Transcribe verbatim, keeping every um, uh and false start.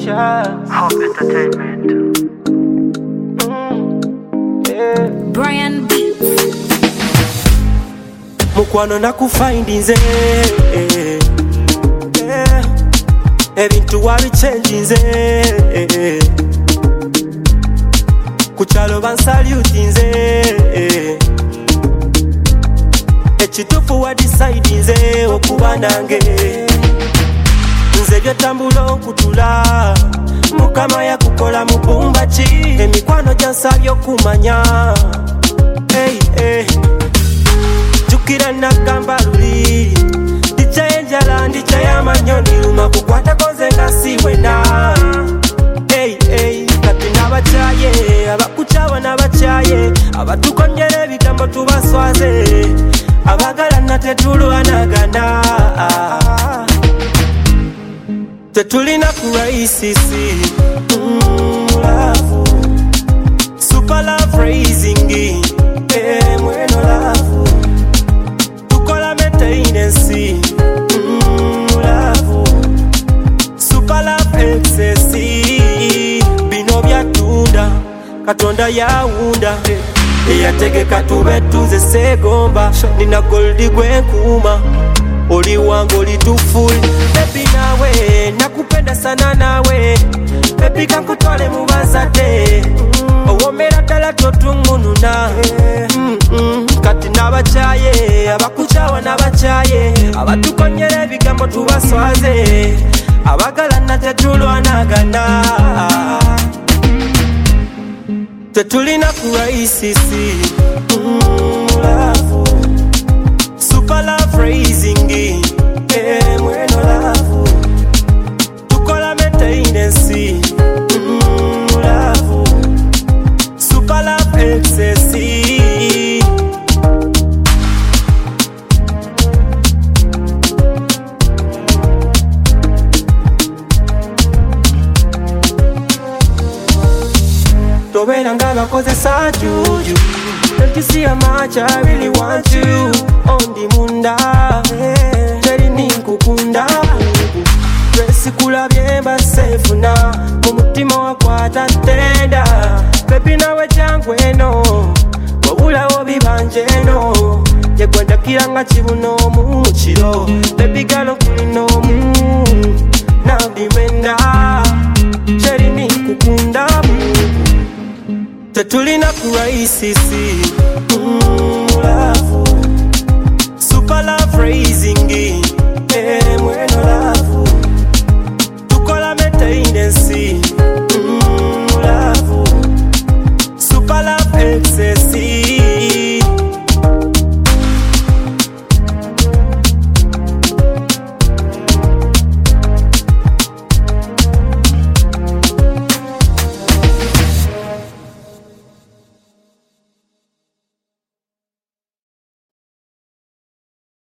Precious. Hope Entertainment. Mm. Yeah. Brian Beats. Mukwano nakufind nze yeah. Ebintu wabichange nze kuchalo bansalute nze ekitufu wa decide nze okuba nange nze byotambula okutula mukama yakukola mubumba ki emikwano gyansabye okumanya hey, hey. Jukira nagamba luli ndicha enjala ndicha yamanyoni luma kukwata koze nga siwena hey, hey. Kati nabachaye abakuchawa nabachaye abatukonyera ebigambo tubaswaze abagala natetulwanagana tetulina kuraisisi mm, love. Super love raising eh, mweno love tukola maintenance mm, love. Super love excess bino byatunda katonda yaunda eyategeka tube tuze segomba nina goldi gwenkuma oli wangu oli tufuli baby nawe nakupenda sana nawe baby kakutwale mubazate owomera ddala totungununa mm -mm. Kati nabachaye abakuchawa nabachaye abatukonyera ebigambo tubaswaze abagala natetulwanagana tetulina kuraisisi mm, love. Super love raising eh, mweno love tukola maintenance mm, love. Super love excess tobera nga bakozesa juju. Don't you see how much I really want you on the munda teri ninkukunda Presi kula byemba safe na mumutima wakwata tenda baby nawe changweno wabula wobibanje-no yegwenda kiranga kibuno mukiro baby galo kulino mu nabimenda teri ninkukunda tetulina kuraisisi